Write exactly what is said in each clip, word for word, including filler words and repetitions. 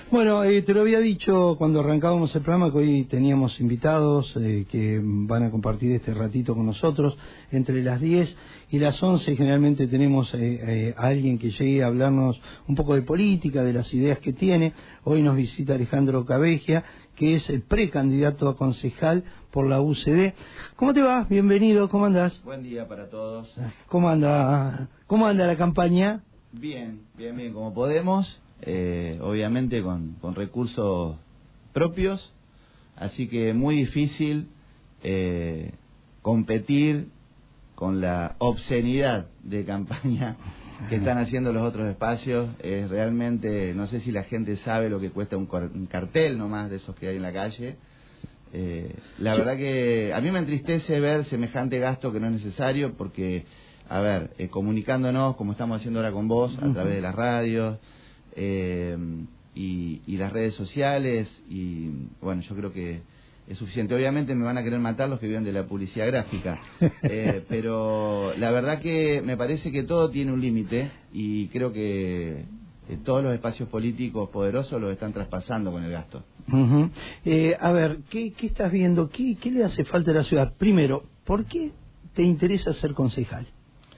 Bueno, eh, te lo había dicho cuando arrancábamos el programa que hoy teníamos invitados eh, que van a compartir este ratito con nosotros. Entre las diez y las once generalmente tenemos eh, eh, a alguien que llegue a hablarnos un poco de política, de las ideas que tiene. Hoy nos visita Alejandro Cabegia, que es el precandidato a concejal por la U C D. ¿Cómo te va? Bienvenido, ¿cómo andás? Buen día para todos. ¿Cómo anda, cómo anda la campaña? Bien, bien, bien, como podemos, eh, obviamente con, con recursos propios, así que muy difícil eh, competir con la obscenidad de campaña que están haciendo los otros espacios. Es realmente, no sé si la gente sabe lo que cuesta un, un cartel nomás de esos que hay en la calle. Eh, la verdad que a mí me entristece ver semejante gasto que no es necesario, porque, a ver, eh, comunicándonos como estamos haciendo ahora con vos, a través de las radios eh, y, y las redes sociales, y bueno, yo creo que es suficiente. Obviamente me van a querer matar los que viven de la publicidad gráfica, eh, pero la verdad que me parece que todo tiene un límite, y creo que eh, todos los espacios políticos poderosos los están traspasando con el gasto. Uh-huh. eh, a ver, ¿qué, qué estás viendo? ¿Qué, ¿Qué le hace falta a la ciudad? Primero, ¿por qué te interesa ser concejal?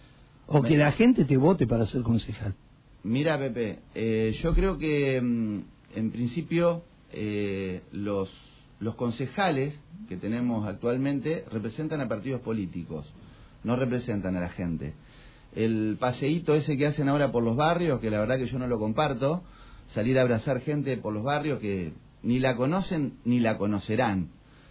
O que la gente te vote para ser concejal. Mira, Pepe, eh, yo creo que mm, en principio eh, los, los concejales que tenemos actualmente representan a partidos políticos, no representan a la gente. El paseíto ese que hacen ahora por los barrios, que la verdad que yo no lo comparto, salir a abrazar gente por los barrios que ni la conocen ni la conocerán,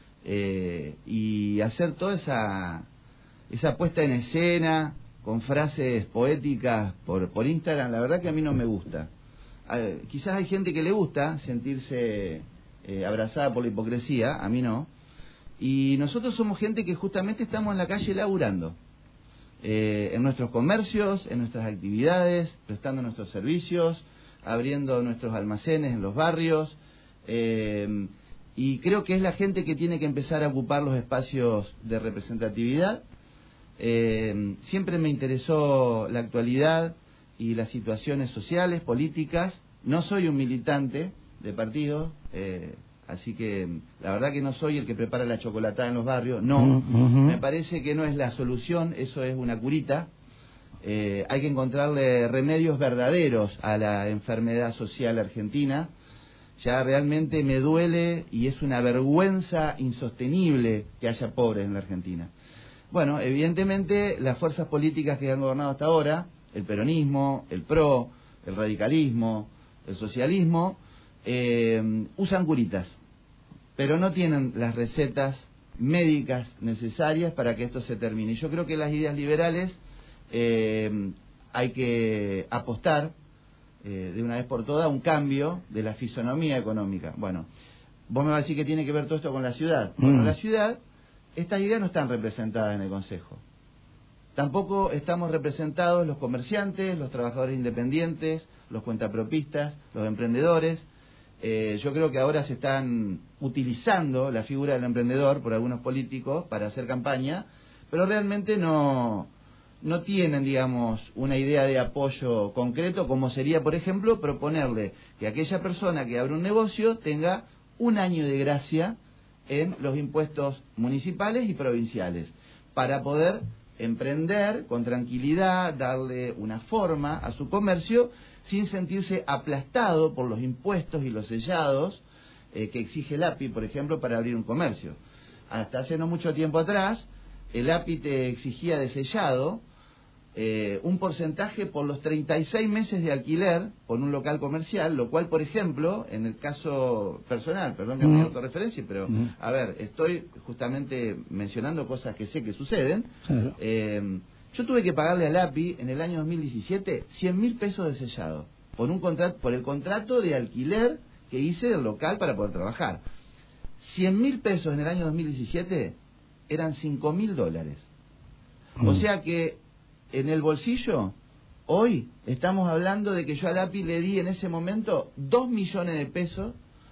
eh, y hacer toda esa, esa puesta en escena con frases poéticas por, por Instagram, la verdad que a mí no me gusta. Eh, quizás hay gente que le gusta sentirse eh, abrazada por la hipocresía, a mí no. Y nosotros somos gente que justamente estamos en la calle laburando, eh, en nuestros comercios, en nuestras actividades, prestando nuestros servicios, abriendo nuestros almacenes en los barrios, eh, y creo que es la gente que tiene que empezar a ocupar los espacios de representatividad. Eh, siempre me interesó la actualidad y las situaciones sociales, políticas. No soy un militante de partido, eh, así que la verdad que no soy el que prepara la chocolatada en los barrios, no. Uh-huh. Me parece que no es la solución, eso es una curita. Eh, hay que encontrarle remedios verdaderos a la enfermedad social argentina. Ya realmente me duele y es una vergüenza insostenible que haya pobres en la Argentina. Bueno, evidentemente las fuerzas políticas que han gobernado hasta ahora, el peronismo, el PRO, el radicalismo, el socialismo, eh, usan curitas, pero no tienen las recetas médicas necesarias para que esto se termine. Yo creo que las ideas liberales eh, hay que apostar eh, de una vez por todas a un cambio de la fisonomía económica. Bueno, vos me vas a decir que tiene que ver todo esto con la ciudad. Bueno, mm. la ciudad, estas ideas no están representadas en el Consejo. Tampoco estamos representados los comerciantes, los trabajadores independientes, los cuentapropistas, los emprendedores. Eh, yo creo que ahora se están utilizando la figura del emprendedor por algunos políticos para hacer campaña, pero realmente no, no tienen, digamos, una idea de apoyo concreto, como sería, por ejemplo, proponerle que aquella persona que abre un negocio tenga un año de gracia en los impuestos municipales y provinciales, para poder emprender con tranquilidad, darle una forma a su comercio sin sentirse aplastado por los impuestos y los sellados eh, que exige el A P I, por ejemplo, para abrir un comercio. Hasta hace no mucho tiempo atrás, el A P I te exigía de sellado eh, un porcentaje por los treinta y seis meses de alquiler por un local comercial, lo cual, por ejemplo, en el caso personal, perdón que me autorreferencie, pero uh-huh. a ver, estoy justamente mencionando cosas que sé que suceden. Claro. Eh, yo tuve que pagarle al A P I en el año dos mil diecisiete cien mil pesos de sellado por un contrato, por el contrato de alquiler que hice del local para poder trabajar. cien mil pesos en el año dos mil diecisiete eran cinco mil dólares. Uh-huh. O sea que en el bolsillo, hoy estamos hablando de que yo al A P I le di en ese momento dos millones de pesos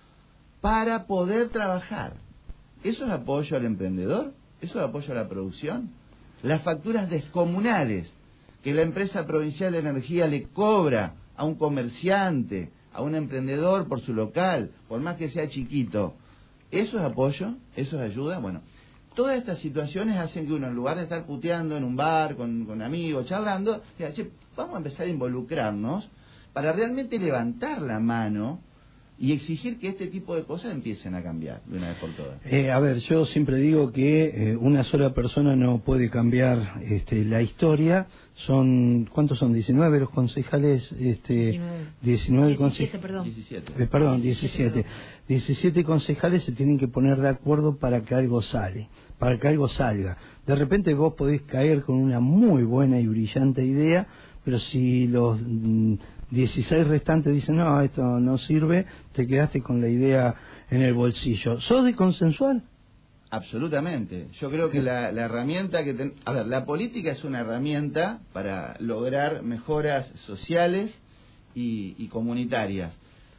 para poder trabajar. ¿Eso es apoyo al emprendedor? ¿Eso es apoyo a la producción? Las facturas descomunales que la empresa provincial de energía le cobra a un comerciante, a un emprendedor por su local, por más que sea chiquito. ¿Eso es apoyo? ¿Eso es ayuda? Bueno, todas estas situaciones hacen que uno, en lugar de estar puteando en un bar con, con amigos, charlando, diga, che, vamos a empezar a involucrarnos para realmente levantar la mano y exigir que este tipo de cosas empiecen a cambiar de una vez por todas. Eh, a ver, yo siempre digo que eh, una sola persona no puede cambiar este, la historia. Son, ¿cuántos son? diecinueve los concejales, este, diecinueve concejales, perdón. diecisiete, eh, perdón, diecisiete. diecisiete concejales se tienen que poner de acuerdo para que algo sale, para que algo salga. De repente vos podés caer con una muy buena y brillante idea, pero si los mm, dieciséis restantes dicen, no, esto no sirve, te quedaste con la idea en el bolsillo. ¿Sos de consensuar? Absolutamente. Yo creo que la, la herramienta que... Ten... A ver, la política es una herramienta para lograr mejoras sociales y, y comunitarias.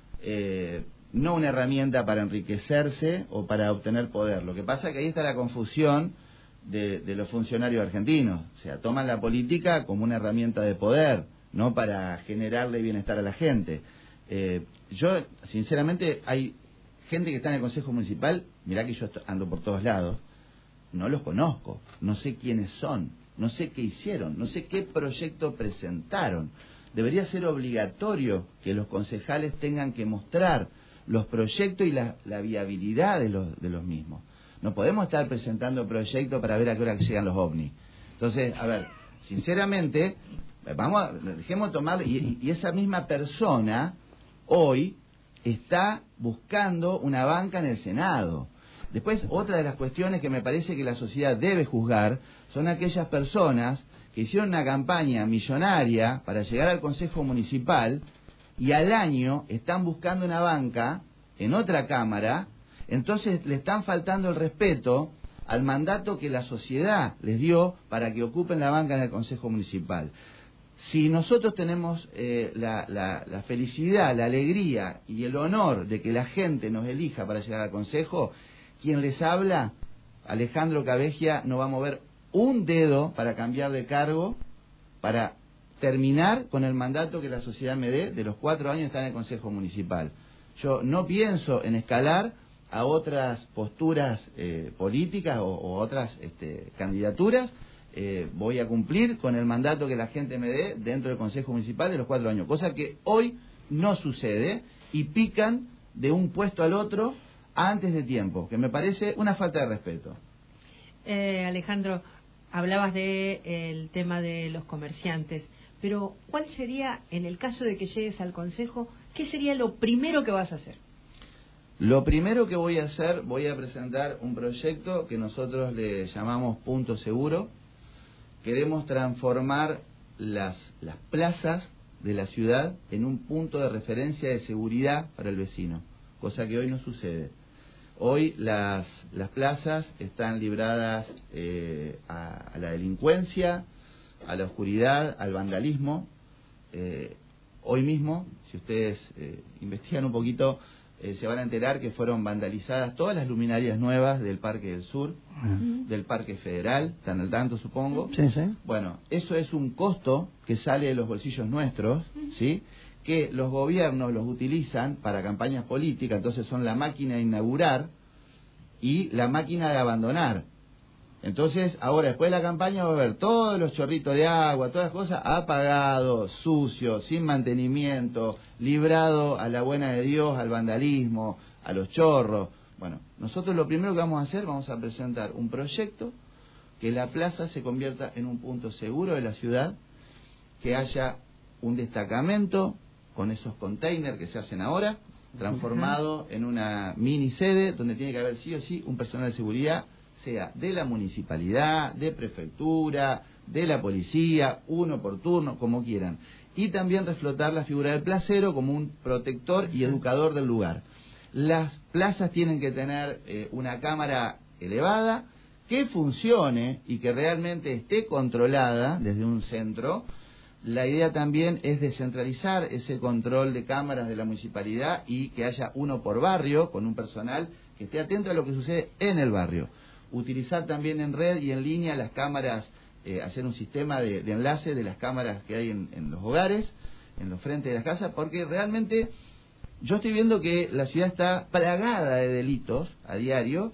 Eh, no una herramienta para enriquecerse o para obtener poder. Lo que pasa es que ahí está la confusión de, de los funcionarios argentinos. O sea, toman la política como una herramienta de poder, no para generarle bienestar a la gente. Eh, yo, sinceramente, hay gente que está en el Consejo Municipal, mirá que yo ando por todos lados, no los conozco, no sé quiénes son, no sé qué hicieron, no sé qué proyecto presentaron. Debería ser obligatorio que los concejales tengan que mostrar los proyectos y la, la viabilidad de los, de los mismos. No podemos estar presentando proyectos para ver a qué hora llegan los ovnis. Entonces, a ver, sinceramente, vamos a, dejemos tomar, y, y esa misma persona hoy está buscando una banca en el Senado. Después, otra de las cuestiones que me parece que la sociedad debe juzgar son aquellas personas que hicieron una campaña millonaria para llegar al Consejo Municipal y al año están buscando una banca en otra Cámara, entonces le están faltando el respeto al mandato que la sociedad les dio para que ocupen la banca en el Consejo Municipal. Si nosotros tenemos eh, la, la, la felicidad, la alegría y el honor de que la gente nos elija para llegar al Consejo, quien les habla, Alejandro Cabegia, no va a mover un dedo para cambiar de cargo, para terminar con el mandato que la sociedad me dé de los cuatro años de estar en el Consejo Municipal. Yo no pienso en escalar a otras posturas eh, políticas o, o otras este, candidaturas. Eh, voy a cumplir con el mandato que la gente me dé dentro del Consejo Municipal de los cuatro años, cosa que hoy no sucede y pican de un puesto al otro antes de tiempo, que me parece una falta de respeto. Eh, Alejandro, hablabas de eh, el tema de los comerciantes, pero ¿cuál sería, en el caso de que llegues al Consejo, qué sería lo primero que vas a hacer? Lo primero que voy a hacer, voy a presentar un proyecto que nosotros le llamamos Punto Seguro. Queremos transformar las, las plazas de la ciudad en un punto de referencia de seguridad para el vecino, cosa que hoy no sucede. Hoy las, las plazas están libradas eh, a, a la delincuencia, a la oscuridad, al vandalismo. Eh, hoy mismo, si ustedes eh, investigan un poquito, Eh, se van a enterar que fueron vandalizadas todas las luminarias nuevas del Parque del Sur, uh-huh. del Parque Federal, están al tanto supongo. Sí, sí. Bueno, eso es un costo que sale de los bolsillos nuestros, uh-huh. ¿sí? Que los gobiernos los utilizan para campañas políticas, entonces son la máquina de inaugurar y la máquina de abandonar. Entonces, ahora después de la campaña va a haber todos los chorritos de agua, todas las cosas apagados, sucios, sin mantenimiento, librado a la buena de Dios, al vandalismo, a los chorros. Bueno, nosotros lo primero que vamos a hacer, vamos a presentar un proyecto que la plaza se convierta en un punto seguro de la ciudad, que haya un destacamento con esos containers que se hacen ahora, transformado uh-huh. en una mini sede donde tiene que haber sí o sí un personal de seguridad, sea de la municipalidad, de prefectura, de la policía, uno por turno, como quieran. Y también reflotar la figura del placero como un protector y educador del lugar. Las plazas tienen que tener eh, una cámara elevada que funcione y que realmente esté controlada desde un centro. La idea también es descentralizar ese control de cámaras de la municipalidad y que haya uno por barrio con un personal que esté atento a lo que sucede en el barrio. Utilizar también en red y en línea las cámaras, eh, hacer un sistema de, de enlace de las cámaras que hay en, en los hogares, en los frentes de las casas, porque realmente yo estoy viendo que la ciudad está plagada de delitos a diario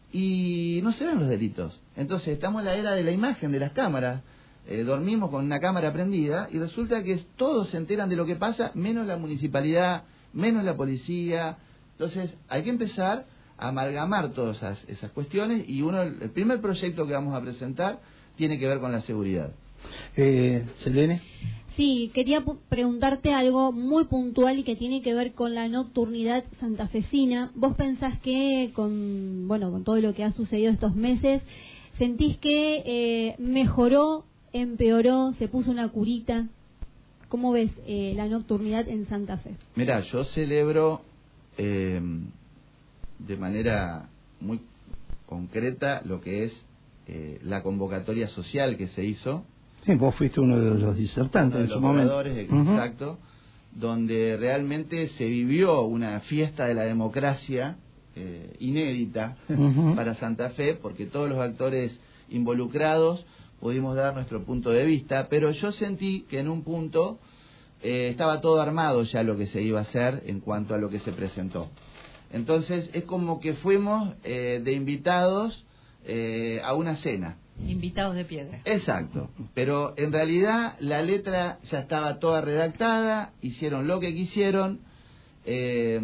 y no se ven los delitos. Entonces estamos en la era de la imagen, de las cámaras. Eh, dormimos con una cámara prendida y resulta que todos se enteran de lo que pasa, menos la municipalidad, menos la policía. Entonces hay que empezar a amalgamar todas esas, esas cuestiones y uno el primer proyecto que vamos a presentar tiene que ver con la seguridad. Eh, Selene. Sí, quería preguntarte algo muy puntual y que tiene que ver con la nocturnidad santafesina. ¿Vos pensás que con, bueno, con todo lo que ha sucedido estos meses, sentís que eh, mejoró, empeoró, se puso una curita? ¿Cómo ves eh, la nocturnidad en Santa Fe? Mira, yo celebro eh, de manera muy concreta lo que es eh, la convocatoria social que se hizo. Sí, vos fuiste uno de los disertantes en su momento. Exacto, uh-huh. Donde realmente se vivió una fiesta de la democracia eh, inédita uh-huh. para Santa Fe, porque todos los actores involucrados pudimos dar nuestro punto de vista, pero yo sentí que en un punto eh, estaba todo armado ya lo que se iba a hacer en cuanto a lo que se presentó. Entonces es como que fuimos eh, de invitados eh, a una cena. Invitados de piedra. Exacto, pero en realidad la letra ya estaba toda redactada, hicieron lo que quisieron, eh,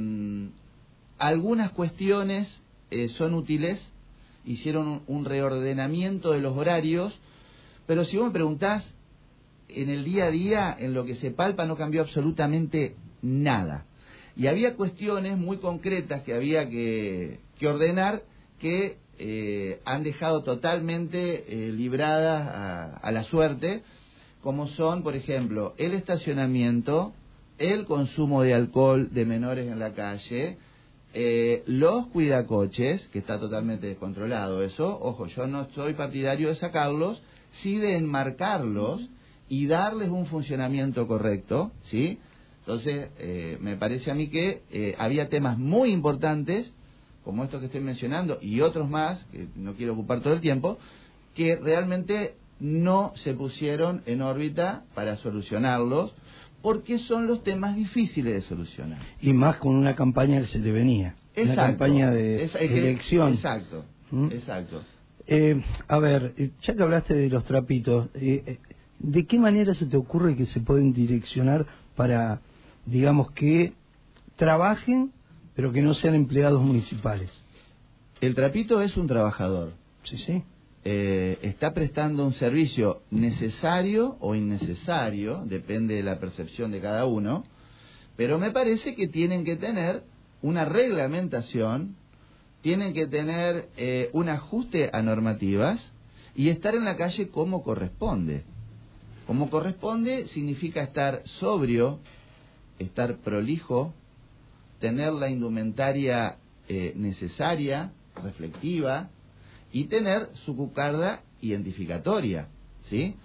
algunas cuestiones eh, son útiles, hicieron un, un reordenamiento de los horarios, pero si vos me preguntás, en el día a día, en lo que se palpa, no cambió absolutamente nada. Y había cuestiones muy concretas que había que, que ordenar que eh, han dejado totalmente eh, libradas a, a la suerte, como son, por ejemplo, el estacionamiento, el consumo de alcohol de menores en la calle, eh, los cuidacoches, que está totalmente descontrolado eso. Ojo, yo no soy partidario de sacarlos, sí de enmarcarlos y darles un funcionamiento correcto, ¿sí? Entonces, eh, me parece a mí que eh, había temas muy importantes, como estos que estoy mencionando, y otros más, que no quiero ocupar todo el tiempo, que realmente no se pusieron en órbita para solucionarlos, porque son los temas difíciles de solucionar. Y más con una campaña que se le venía, exacto, una campaña de es, es elección. Que, exacto, ¿Mm? exacto. Eh, a ver, ya que hablaste de los trapitos, eh, ¿de qué manera se te ocurre que se pueden direccionar para, digamos, que trabajen, pero que no sean empleados municipales? El trapito es un trabajador. Sí, sí. Eh, está prestando un servicio necesario o innecesario, depende de la percepción de cada uno, pero me parece que tienen que tener una reglamentación, tienen que tener eh, un ajuste a normativas y estar en la calle como corresponde. Como corresponde significa estar sobrio, estar prolijo, tener la indumentaria eh, necesaria, reflectiva, y tener su cucarda identificatoria, ¿sí?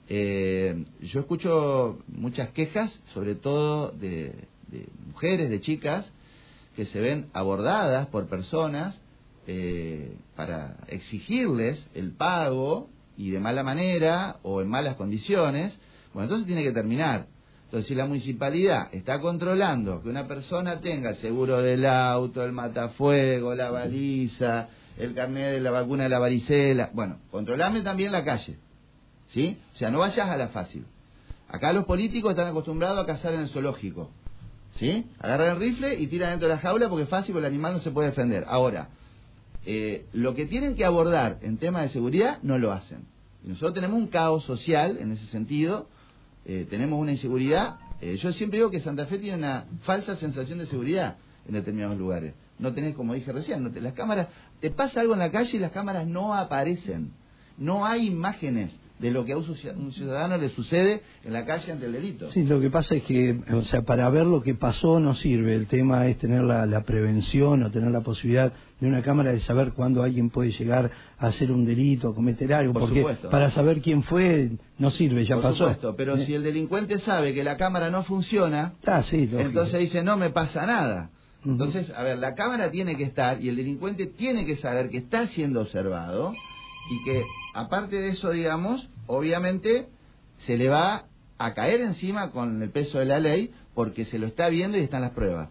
Eh, yo escucho muchas quejas, sobre todo de, de mujeres, de chicas, que se ven abordadas por personas eh, para exigirles el pago y de mala manera o en malas condiciones. Bueno, entonces tiene que terminar. Entonces, si la municipalidad está controlando que una persona tenga el seguro del auto, el matafuego, la baliza, el carnet de la vacuna de la varicela, bueno, controlame también la calle, ¿sí? O sea, no vayas a la fácil. Acá los políticos están acostumbrados a cazar en el zoológico, ¿sí? Agarran el rifle y tiran dentro de la jaula porque es fácil, porque el animal no se puede defender. Ahora, eh, lo que tienen que abordar en tema de seguridad no lo hacen. Y nosotros tenemos un caos social en ese sentido, eh, tenemos una inseguridad. Eh, yo siempre digo que Santa Fe tiene una falsa sensación de seguridad en determinados lugares. No tenés, como dije recién, no te, las cámaras, te pasa algo en la calle y las cámaras no aparecen. No hay imágenes de lo que a un ciudadano le sucede en la calle ante el delito. Sí, lo que pasa es que, o sea, para ver lo que pasó no sirve. El tema es tener la, la prevención o tener la posibilidad de una cámara de saber cuándo alguien puede llegar a hacer un delito, a cometer algo. Por porque supuesto. Para saber quién fue no sirve, ya Por pasó. Por supuesto, pero ¿Eh? si el delincuente sabe que la cámara no funciona, ah, sí, entonces dice no me pasa nada. Uh-huh. Entonces, a ver, la cámara tiene que estar y el delincuente tiene que saber que está siendo observado y que, aparte de eso, digamos, obviamente se le va a caer encima con el peso de la ley porque se lo está viendo y están las pruebas.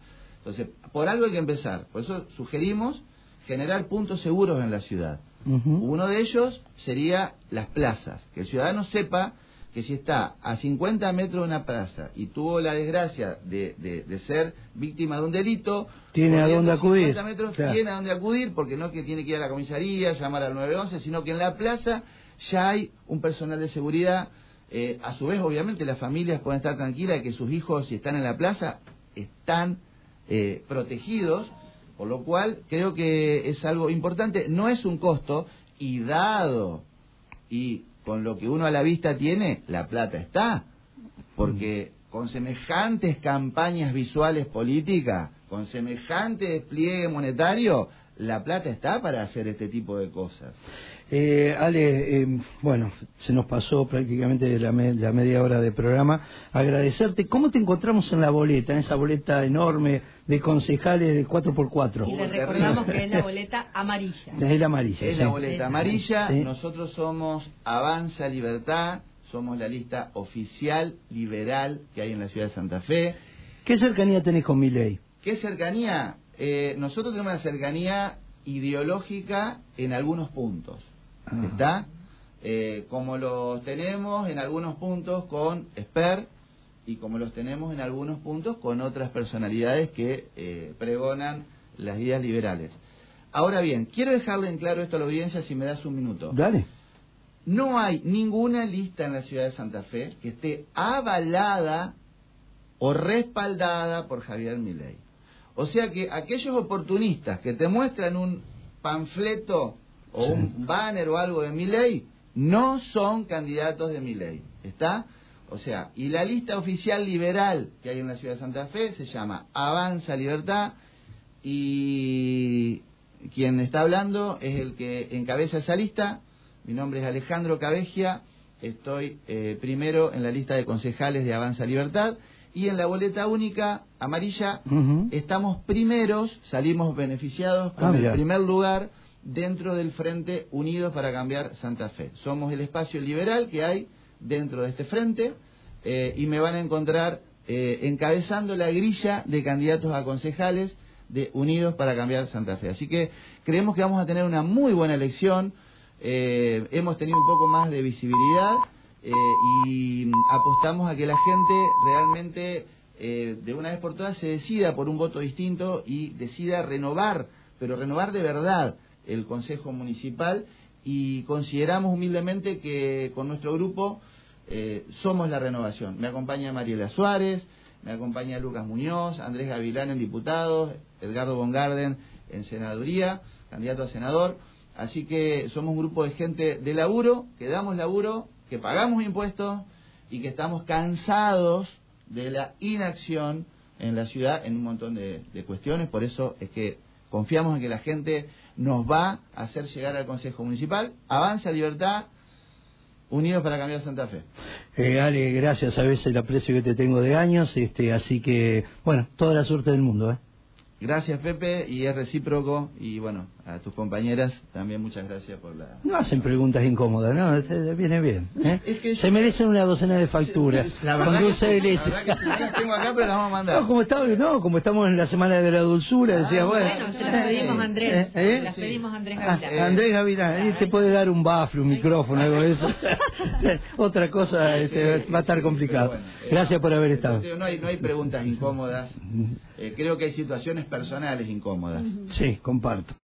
Entonces, por algo hay que empezar. Por eso sugerimos generar puntos seguros en la ciudad. Uh-huh. Uno de ellos sería las plazas. Que el ciudadano sepa que si está a cincuenta metros de una plaza y tuvo la desgracia de, de, de ser víctima de un delito, tiene a dónde acudir. cincuenta metros, claro. Tiene a dónde acudir, porque no es que tiene que ir a la comisaría, llamar al nueve once, sino que en la plaza ya hay un personal de seguridad. Eh, a su vez, obviamente, las familias pueden estar tranquilas de que sus hijos, si están en la plaza, están eh, protegidos, por lo cual creo que es algo importante. No es un costo, y dado y con lo que uno a la vista tiene, la plata está, porque con semejantes campañas visuales políticas, con semejante despliegue monetario, la plata está para hacer este tipo de cosas. Eh, Ale, eh, bueno, se nos pasó prácticamente la, me, la media hora de programa. Agradecerte. ¿Cómo te encontramos en la boleta, en esa boleta enorme de concejales de cuatro por cuatro? Y le recordamos que es la boleta amarilla. Es la amarilla. Es sí. la boleta amarilla. Sí. Nosotros somos Avanza Libertad, somos la lista oficial liberal que hay en la ciudad de Santa Fe. ¿Qué cercanía tenés con Milei? ¿Qué cercanía? Eh, nosotros tenemos una cercanía ideológica en algunos puntos. Ah. ¿Está? Eh, como los tenemos en algunos puntos con Esper y como los tenemos en algunos puntos con otras personalidades que eh, pregonan las ideas liberales. Ahora bien, quiero dejarle en claro esto a la audiencia si me das un minuto. Dale. No hay ninguna lista en la ciudad de Santa Fe que esté avalada o respaldada por Javier Milei. O sea que aquellos oportunistas que te muestran un panfleto o sí. un banner o algo de Milei, no son candidatos de Milei, ¿está? O sea, y la lista oficial liberal que hay en la ciudad de Santa Fe se llama Avanza Libertad, y quien está hablando es el que encabeza esa lista. Mi nombre es Alejandro Cavegia, estoy eh, primero en la lista de concejales de Avanza Libertad, y en la boleta única amarilla uh-huh. estamos primeros, salimos beneficiados con ah, el primer lugar dentro del Frente Unidos para Cambiar Santa Fe. Somos el espacio liberal que hay dentro de este frente, eh, y me van a encontrar eh, encabezando la grilla de candidatos a concejales de Unidos para Cambiar Santa Fe. Así que creemos que vamos a tener una muy buena elección. Eh, hemos tenido un poco más de visibilidad. Eh, y apostamos a que la gente realmente eh, de una vez por todas se decida por un voto distinto y decida renovar, pero renovar de verdad el Consejo Municipal, y consideramos humildemente que con nuestro grupo eh, somos la renovación. Me acompaña Mariela Suárez, me acompaña Lucas Muñoz, Andrés Gavilán en diputados, Edgardo Bongarden en senaduría, candidato a senador. Así que somos un grupo de gente de laburo, que damos laburo, que pagamos impuestos y que estamos cansados de la inacción en la ciudad en un montón de, de cuestiones. Por eso es que confiamos en que la gente nos va a hacer llegar al Consejo Municipal. Avanza Libertad, Unidos para Cambiar Santa Fe. Eh, Ale, gracias, sabes el aprecio que te tengo de años, este, así que, bueno, toda la suerte del mundo, ¿eh? Gracias, Pepe, y es recíproco, y bueno, a tus compañeras también muchas gracias por la... No hacen preguntas incómodas, ¿no? Viene bien, ¿eh? Es que se merecen una docena de facturas, la con dulce que, de leche. La verdad que sí, las tengo acá, pero las vamos a mandar. No, como, está, no, como estamos en la Semana de la Dulzura, decía, ah, bueno... Bueno, se las pedimos a Andrés, ¿Eh? ¿Eh? las pedimos a Andrés Ah, Gavilán. eh, Andrés Gavilán, claro, te puede dar un bafle, un micrófono, algo de eso. Otra cosa este, va a estar complicado. Bueno, eh, gracias por haber estado. No hay, no hay preguntas incómodas, eh, creo que hay situaciones personales incómodas. Sí, comparto.